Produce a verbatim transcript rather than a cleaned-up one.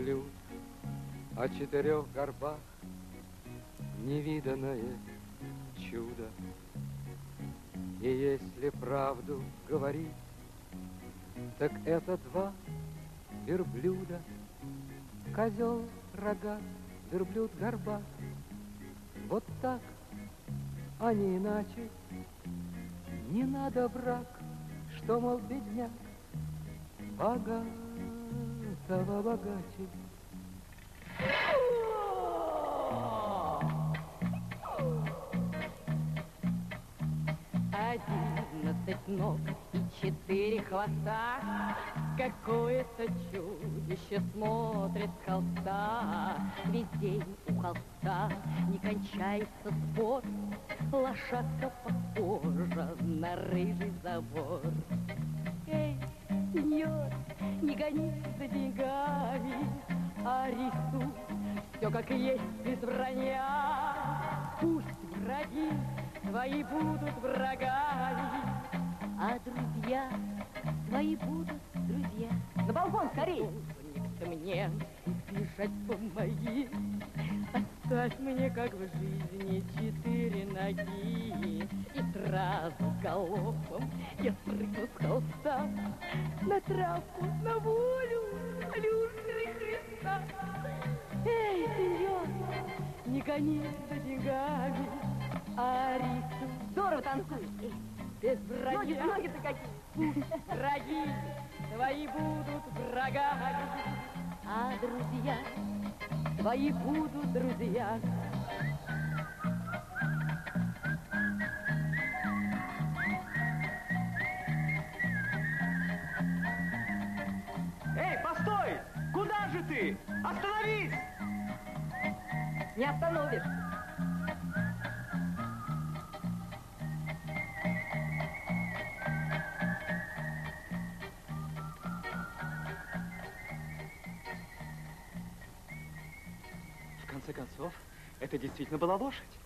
верблюд о четырех горбах, невиданное чудо. И если правду говорить, так это два верблюда. Козел рогат, верблюд горбат. Вот так, а не иначе. Не надо брак, что, мол, бедняк богатого богаче. Одиннадцать ног и четыре хвоста. Какое-то чудище смотрит с холста. Весь день у холста не кончается спор. Лошадка похожа на рыжий забор. Эй, сеньор, не гони за деньгами, а рисуй все как есть без вранья. Пусть враги твои будут врагами, а друзья твои будут друзья. На балкон, скорей! Ты мне бежать помоги. Оставь мне, как в жизни, четыре ноги. И сразу галопом я спрыгну с холста на травку, на волю Люши Христа. Эй, сеньор, не гони за деньгами, а рису. Здорово танцуешь. Без враги. Ноги-то, ноги-то какие. Пусть враги твои будут врагами, а друзья твои будут друзья. Эй, постой! Куда же ты? Остановись! Не остановишься. В конце концов, это действительно была лошадь.